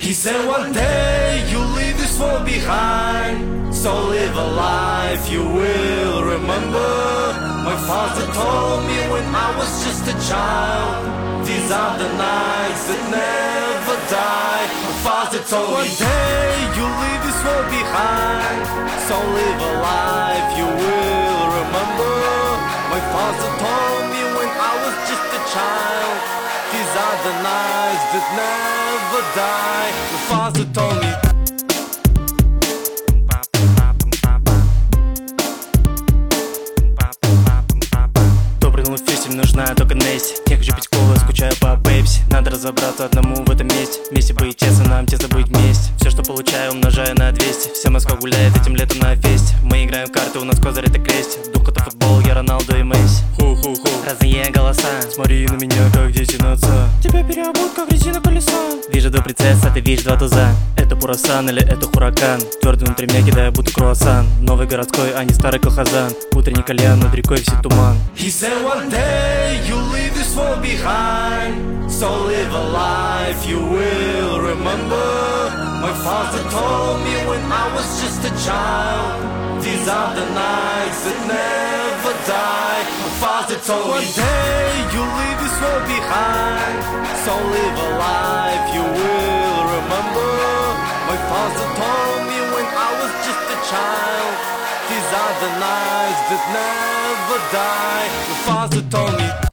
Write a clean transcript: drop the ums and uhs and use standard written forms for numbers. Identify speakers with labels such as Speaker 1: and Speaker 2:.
Speaker 1: He said one day you'll leave this world behind, so live a life you will remember. My father told me when I was just a child, these are the nights that never die. My father told me one day you'll leave this world behind, so live a life you will remember. My father told me when I was just a child, these are the nights that never die. My father told me.
Speaker 2: Нужна только Несси. Не хочу пить колу, скучаю по пепси. Надо разобраться одному в этом месте. Вместе быть честно, нам тесно быть вместе. Все, что получаю, умножаю на 200. Вся Москва гуляет этим летом на фесте. Мы играем в карты, у нас козырь это крестик. Дух это футбол, я Роналду и Месси. Ху-ху-ху, разные голоса. Смотри на меня, как дети на отца. Тебя переобут, как резина колеса. Вижу два принцесса, ты видишь два туза. Это Пурасан или это Хуракан. Твердый внутри меня кидаю, будто круассан. Новый городской, а не старый колхозан. Утренний кальян, над рекой все туман.
Speaker 1: He said one day you'll leave this world behind, so live a life you will remember. My father told me when I was just a child, these are the nights that never die. My father told me one day you'll leave this world behind, so live a life you will remember. My father told me when I was just a child, these are the nights that never die. My father told me.